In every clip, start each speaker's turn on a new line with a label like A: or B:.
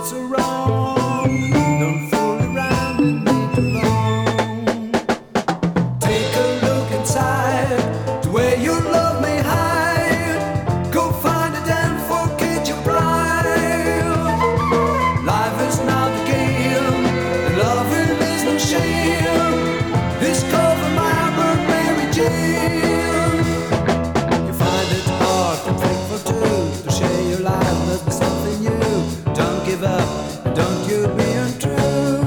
A: so wrong. Don't fool around with me too long. Take a look inside to where your love may hide. Go find it and forget your pride. Life is not a game, and loving is no shame. Discover my bird, Mary Jane. You find it hard to think for two. To share your life must be something new. Don't give up, and don't you be untrue.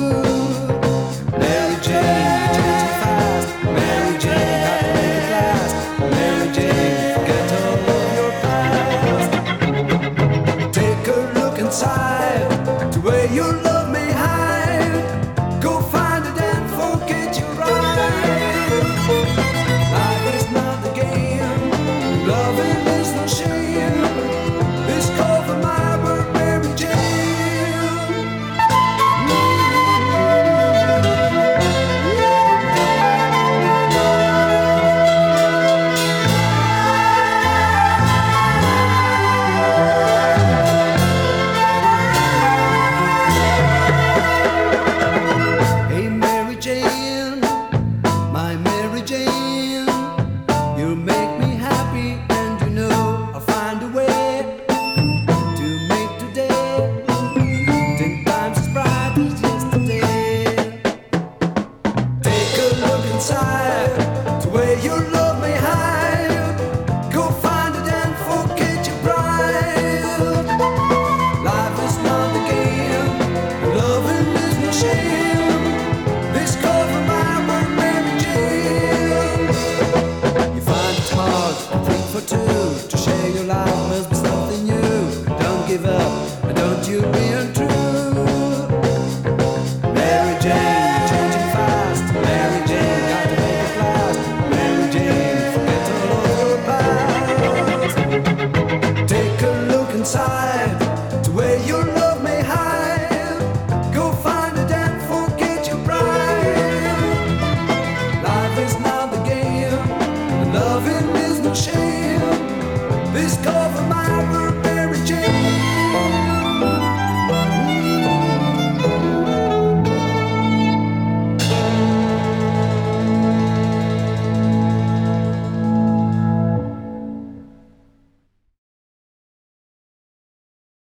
A: Mary Jane, you change so fast. Mary Jane, got to make it last. Mary Jane, forget all of your past. Take a look inside to where your love may hide. Go find it and forget your pride. Life is not a game, loving is no shame. Discover my bird, Mary Jane. Hey Mary Jane, my Mary Jane, you make me happy, and you know I'll find a way to make today 10 times as bright as yesterday. Take a look inside to where your love may hide. Go find it and forget your pride. Life is not a game, loving is no shame. Discover my bird, Mary Jane. You find it hard to think for two. To share your life must be something new. Don't give up, and don't you be untrue.